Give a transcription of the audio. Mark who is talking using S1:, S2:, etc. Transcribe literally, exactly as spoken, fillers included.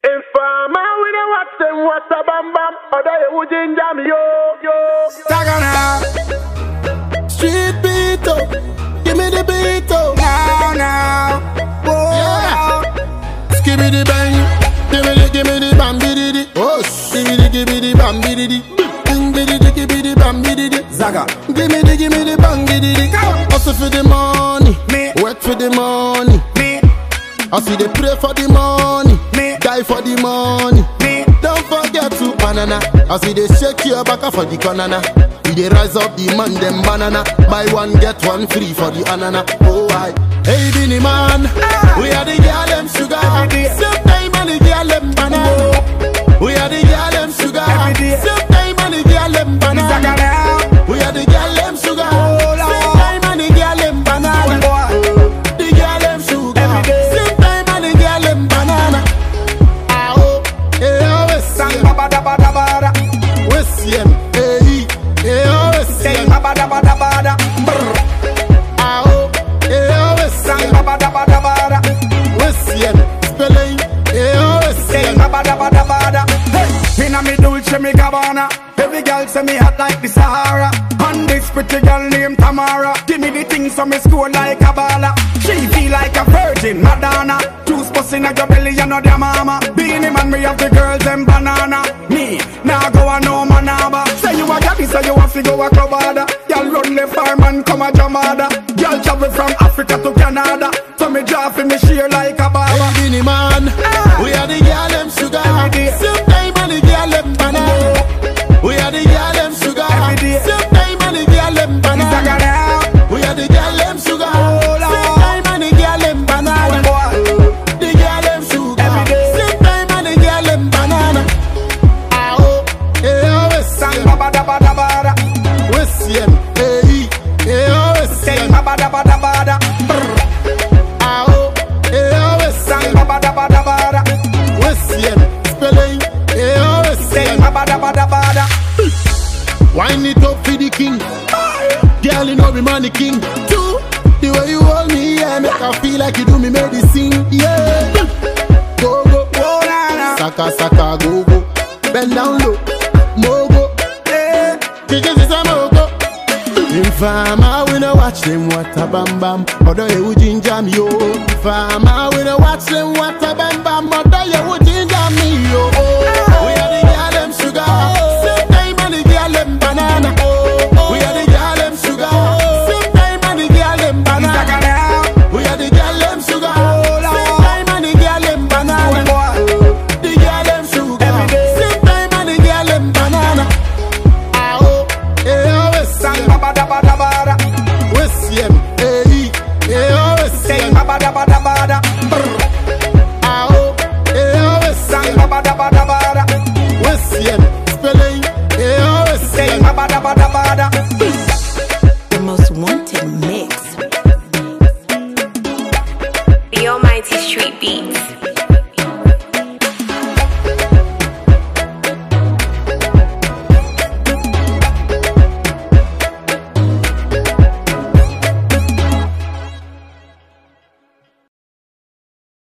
S1: Informer, we don't watch them, what's a bam bam. Other you would ginger me, yo, yo.
S2: Tagana. Street beat up. Give me the beat up. Now, now. Whoa. Yeah. Skibby the bang. Give me the, give me the bam biddy. Oh, give me the, give me the bam biddy. Bing biddy, give me the bam biddy. Zaga. Give me the, give me the bang biddy. Hustle for the money. Me. Work for the money. Me. I see they pray for the money. Me. Die for the money. Me. Don't forget to banana. I see they shake your back for the banana. We they rise up the man them banana. Buy one get one free for the anana. Oh I. Hey Binny man, ah. We are the girl them sugar. Same time and the girl them banana. We are the girl them sugar. Same time and the girl them banana. We are the girl them sugar. Same time and the girl them banana. The girl them sugar. Same time and the girl them banana. Ah oh, hey oh we see em. We see em. Hey, hey oh we see em. Ah oh, hey oh we see em. We see em. Spelling. Hey oh we see em.
S3: Hey, inna me Dolce me Gabbana. Every girl say me hot like the Sahara. And this pretty girl named Tamara. Give me the things so me score like a baller. She feel like a virgin Madonna. Juice bustin' at your belly, you know their mama. Beanie man, me have the girls them banana. Me, now go a no manaba. Say you a gabby, so you have to go a club harder. Y'all run the farm and come a jamada. Y'all travel from Africa to Canada. So me draw me share like a baba.
S2: Hey Binny man, ah. We are the girl them sugar. Same time and the girl them banana. We are the girl them sugar. Same time and the girl them banana. We are the girl them sugar. Same time and the girl them banana. The girl them sugar. Same time and the girl them banana. Ah oh, hey oh we see em. We see em. Hey, hey oh we see em. Ah oh, hey oh we see em. We see em. Spelling. Hey oh we see em. Wind it up for the king. Girl, you know me money king. Two, the way you hold me, yeah, make I feel like you do me medicine. Yeah. Go, go, go, na, na. Saka, saka, go, go. Bend down low. Mogo. Yeah. Because it's a mogo. Informer, we no watch them what a bam bam. Other you ginger me, yo. Informer, we no watch them what a bam bam. Other